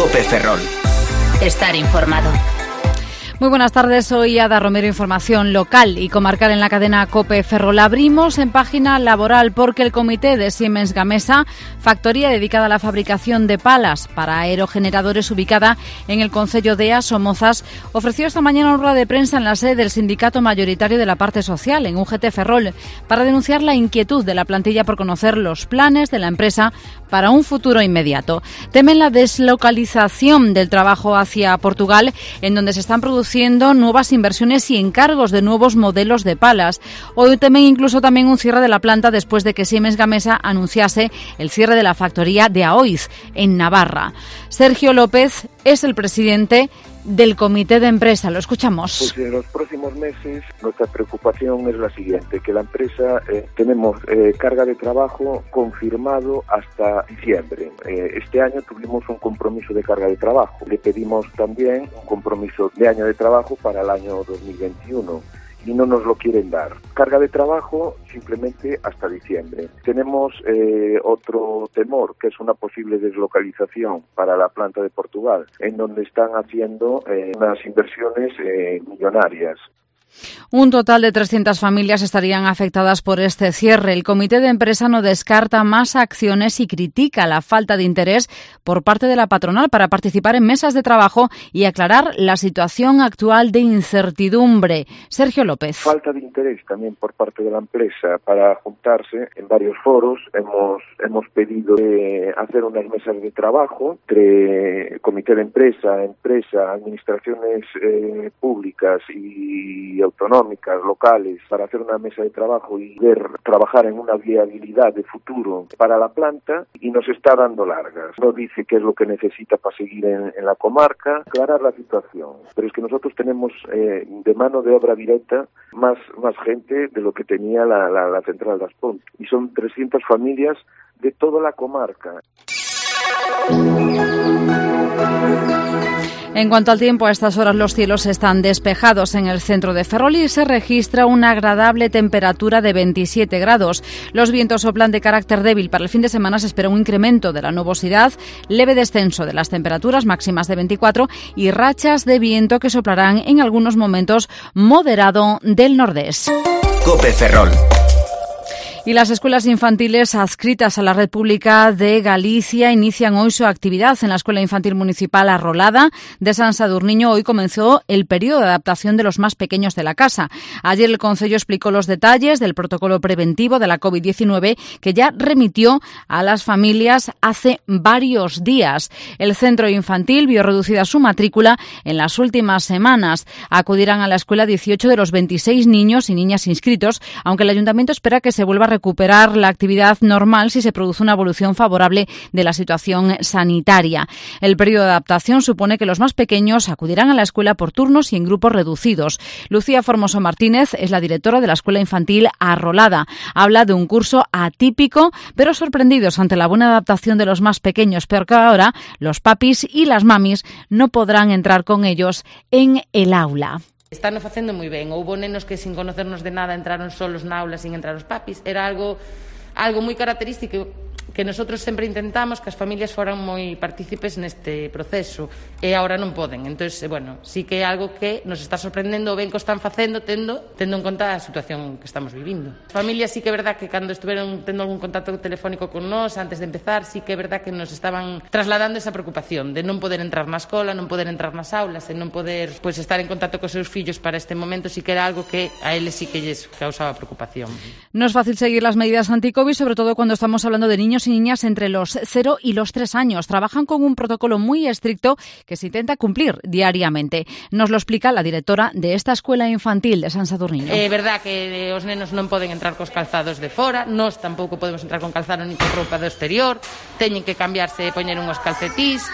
COPE Ferrol. Estar informado. Muy buenas tardes, soy Ada Romero, información local y comarcal en la cadena COPE Ferrol. Abrimos en página laboral porque el comité de Siemens Gamesa, factoría dedicada a la fabricación de palas para aerogeneradores ubicada en el concello de Somozas, ofreció esta mañana una rueda de prensa en la sede del sindicato mayoritario de la parte social, en UGT Ferrol, para denunciar la inquietud de la plantilla por conocer los planes de la empresa para un futuro inmediato. Temen la deslocalización del trabajo hacia Portugal, en donde se están produciendo nuevas inversiones y encargos de nuevos modelos de palas. Hoy temen incluso también un cierre de la planta después de que Siemens Gamesa anunciase el cierre de la factoría de Aoiz, en Navarra. Sergio López es el presidente del comité de empresa. Lo escuchamos. Pues en los próximos meses nuestra preocupación es la siguiente, que la empresa tenemos carga de trabajo confirmado hasta diciembre. Este año tuvimos un compromiso de carga de trabajo. Le pedimos también un compromiso de año de trabajo para el año 2021. Y no nos lo quieren dar. Carga de trabajo simplemente hasta diciembre. Tenemos otro temor, que es una posible deslocalización para la planta de Portugal, en donde están haciendo unas inversiones millonarias. Un total de 300 familias estarían afectadas por este cierre. El comité de empresa no descarta más acciones y critica la falta de interés por parte de la patronal para participar en mesas de trabajo y aclarar la situación actual de incertidumbre. Sergio López. Falta de interés también por parte de la empresa para juntarse en varios foros. Hemos pedido hacer unas mesas de trabajo entre comité de empresa, administraciones públicas y autonómicas, locales, para hacer una mesa de trabajo y trabajar en una viabilidad de futuro para la planta, y nos está dando largas. No dice qué es lo que necesita para seguir en la comarca, aclarar la situación. Pero es que nosotros tenemos de mano de obra directa más gente de lo que tenía la central de Aspont, y son 300 familias de toda la comarca. En cuanto al tiempo, a estas horas los cielos están despejados en el centro de Ferrol y se registra una agradable temperatura de 27 grados. Los vientos soplan de carácter débil. Para el fin de semana se espera un incremento de la nubosidad, leve descenso de las temperaturas máximas de 24 y rachas de viento que soplarán en algunos momentos moderado del nordés. COPE Ferrol. Y las escuelas infantiles adscritas a la Red Pública de Galicia inician hoy su actividad. En la Escuela Infantil Municipal Arrolada de San Sadurniño hoy comenzó el periodo de adaptación de los más pequeños de la casa. Ayer el Concello explicó los detalles del protocolo preventivo de la COVID-19 que ya remitió a las familias hace varios días. El centro infantil vio reducida su matrícula en las últimas semanas. Acudirán a la escuela 18 de los 26 niños y niñas inscritos, aunque el Ayuntamiento espera que se vuelva a recuperar la actividad normal si se produce una evolución favorable de la situación sanitaria. El periodo de adaptación supone que los más pequeños acudirán a la escuela por turnos y en grupos reducidos. Lucía Formoso Martínez es la directora de la Escuela Infantil Arrolada. Habla de un curso atípico, pero sorprendidos ante la buena adaptación de los más pequeños, porque ahora los papis y las mamis no podrán entrar con ellos en el aula. Están facendo moi ben. Houbo nenos que sin conocernos de nada entraron solos na aula sin entrar os papis. Era algo moi característico que nosotros sempre intentamos que as familias foran moi partícipes neste proceso e agora non poden. Entón, bueno, sí que é algo que nos está sorprendendo o ben que o están facendo tendo en conta a situación que estamos vivindo. As familias sí que é verdad que cando estuveron tendo algún contacto telefónico con nós antes de empezar, sí que é verdad que nos estaban trasladando esa preocupación de non poder entrar na escola, non poder entrar nas aulas e non poder estar en contacto cos seus fillos para este momento. Sí que era algo que a eles sí que lles causaba preocupación. No es fácil seguir las medidas anti-COVID, sobre todo cuando estamos hablando de niños y niñas entre los 0 y los 3 años. Trabajan con un protocolo muy estricto que se intenta cumplir diariamente. Nos lo explica la directora de esta escuela infantil de San Sadurniño. É verdad que os nenos non poden entrar cos calzados de fora, nós tampouco podemos entrar con calzado ni con roupa do exterior, teñen que cambiarse e poñer unhos calcetís.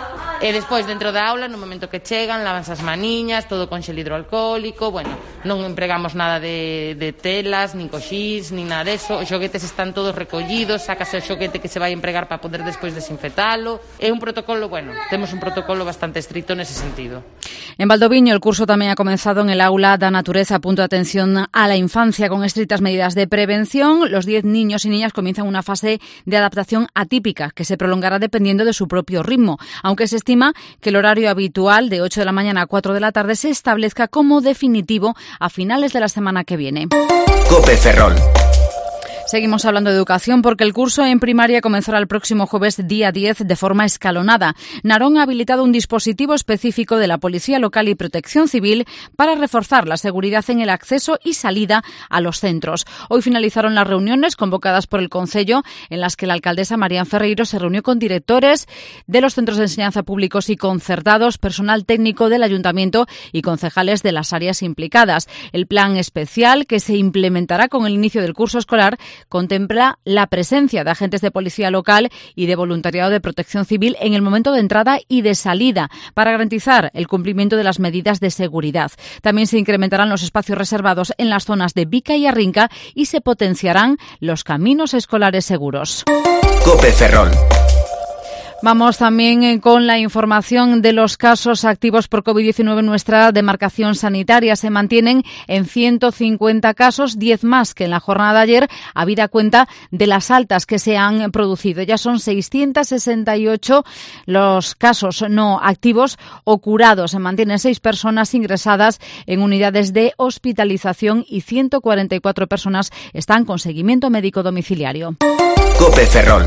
E despois, dentro da aula, no momento que chegan, lávanse as maniñas, todo con xel hidroalcohólico, bueno, non empregamos nada de telas, nin coxís, nin nada deso, os xoguetes están todos recollidos, sácase o xoguete que se vai empregar para poder despois desinfetalo. É un protocolo, bueno, temos un protocolo bastante estricto nese sentido. En Valdoviño el curso también ha comenzado en el aula da Natureza, punto de atención a la infancia con estrictas medidas de prevención. Los 10 niños y niñas comienzan una fase de adaptación atípica que se prolongará dependiendo de su propio ritmo, aunque se estima que el horario habitual de 8 de la mañana a 4 de la tarde se establezca como definitivo a finales de la semana que viene. COPE Ferrol. Seguimos hablando de educación porque el curso en primaria comenzará el próximo jueves día 10 de forma escalonada. Narón ha habilitado un dispositivo específico de la Policía Local y Protección Civil para reforzar la seguridad en el acceso y salida a los centros. Hoy finalizaron las reuniones convocadas por el Concello en las que la alcaldesa Marián Ferreiro se reunió con directores de los centros de enseñanza públicos y concertados, personal técnico del Ayuntamiento y concejales de las áreas implicadas. El plan especial que se implementará con el inicio del curso escolar contempla la presencia de agentes de policía local y de voluntariado de protección civil en el momento de entrada y de salida para garantizar el cumplimiento de las medidas de seguridad. También se incrementarán los espacios reservados en las zonas de Vica y Arrinca y se potenciarán los caminos escolares seguros. COPE Ferrol. Vamos también con la información de los casos activos por COVID-19 en nuestra demarcación sanitaria. Se mantienen en 150 casos, 10 más que en la jornada de ayer, habida cuenta de las altas que se han producido. Ya son 668 los casos no activos o curados. Se mantienen 6 personas ingresadas en unidades de hospitalización y 144 personas están con seguimiento médico domiciliario. COPE Ferrol.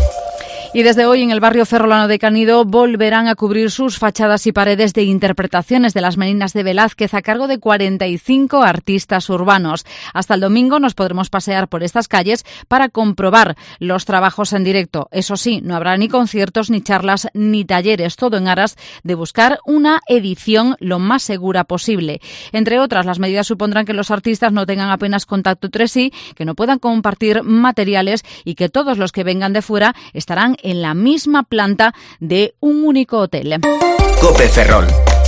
Y desde hoy en el barrio ferrolano de Canido volverán a cubrir sus fachadas y paredes de interpretaciones de las Meninas de Velázquez a cargo de 45 artistas urbanos. Hasta el domingo nos podremos pasear por estas calles para comprobar los trabajos en directo. Eso sí, no habrá ni conciertos, ni charlas, ni talleres, todo en aras de buscar una edición lo más segura posible. Entre otras, las medidas supondrán que los artistas no tengan apenas contacto entre sí, que no puedan compartir materiales y que todos los que vengan de fuera estarán en la misma planta de un único hotel. COPE Ferrol.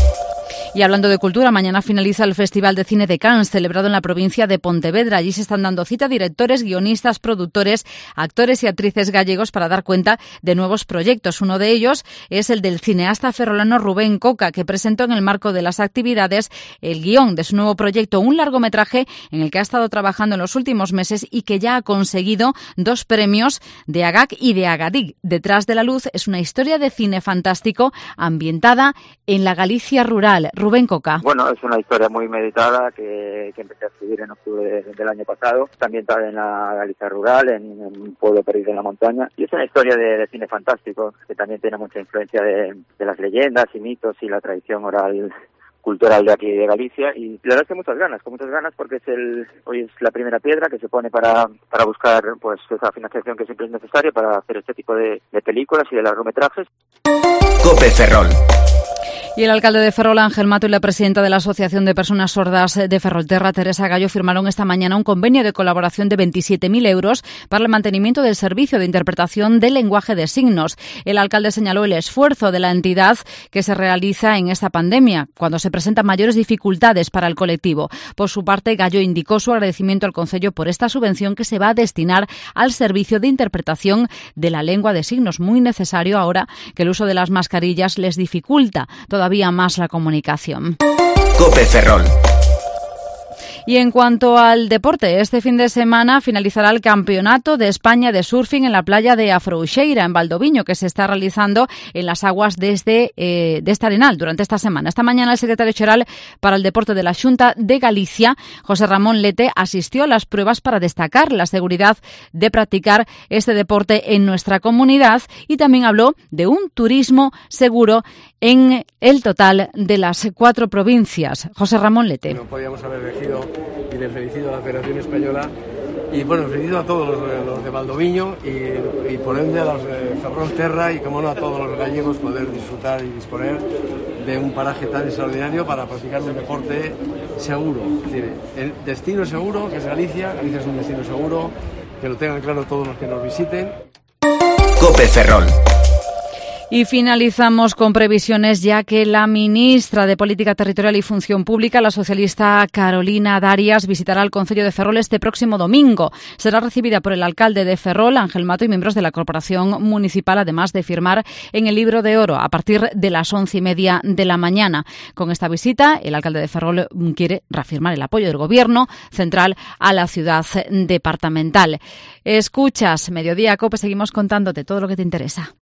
Y hablando de cultura, mañana finaliza el Festival de Cine de Cannes, celebrado en la provincia de Pontevedra. Allí se están dando cita directores, guionistas, productores, actores y actrices gallegos para dar cuenta de nuevos proyectos. Uno de ellos es el del cineasta ferrolano Rubén Coca, que presentó en el marco de las actividades el guión de su nuevo proyecto, un largometraje en el que ha estado trabajando en los últimos meses y que ya ha conseguido 2 premios de AGAC y de Agadig. Detrás de la luz es una historia de cine fantástico ambientada en la Galicia rural. Rubén Coca. Bueno, es una historia muy meditada que empecé a escribir en octubre del año pasado. Está ambientada en la Galicia rural, en un pueblo perdido en la montaña. Y es una historia de cine fantástico que también tiene mucha influencia de las leyendas y mitos y la tradición oral cultural de aquí de Galicia. Y la verdad es que con muchas ganas porque hoy es la primera piedra que se pone para buscar pues esa financiación que siempre es necesaria para hacer este tipo de películas y de largometrajes. COPE Ferrol. Y el alcalde de Ferrol, Ángel Mato, y la presidenta de la Asociación de Personas Sordas de Ferrolterra, Teresa Gallo, firmaron esta mañana un convenio de colaboración de 27.000 euros para el mantenimiento del servicio de interpretación del lenguaje de signos. El alcalde señaló el esfuerzo de la entidad que se realiza en esta pandemia, cuando se presentan mayores dificultades para el colectivo. Por su parte, Gallo indicó su agradecimiento al Concello por esta subvención que se va a destinar al servicio de interpretación de la lengua de signos, muy necesario ahora que el uso de las mascarillas les dificulta todavía más la comunicación. COPE Ferrol. Y en cuanto al deporte, este fin de semana finalizará el Campeonato de España de Surfing en la playa de Afrouxeira, en Valdoviño, que se está realizando en las aguas de este arenal durante esta semana. Esta mañana el secretario xeral para el deporte de la Xunta de Galicia, José Ramón Lete, asistió a las pruebas para destacar la seguridad de practicar este deporte en nuestra comunidad y también habló de un turismo seguro en el total de las 4 provincias. José Ramón Lete. No podíamos haber elegido y le felicito a la Federación Española y bueno, felicito a todos los de Valdoviño y por ende a los de Ferrolterra y como no a todos los gallegos poder disfrutar y disponer de un paraje tan extraordinario para practicar un deporte seguro. Es decir, el destino seguro que es Galicia es un destino seguro, que lo tengan claro todos los que nos visiten. COPE Ferrol. Y finalizamos con previsiones, ya que la ministra de Política Territorial y Función Pública, la socialista Carolina Darias, visitará el concello de Ferrol este próximo domingo. Será recibida por el alcalde de Ferrol, Ángel Mato, y miembros de la corporación municipal, además de firmar en el Libro de Oro a partir de las 11:30 de la mañana. Con esta visita, el alcalde de Ferrol quiere reafirmar el apoyo del Gobierno central a la ciudad departamental. Escuchas Mediodía Cope, seguimos contándote todo lo que te interesa.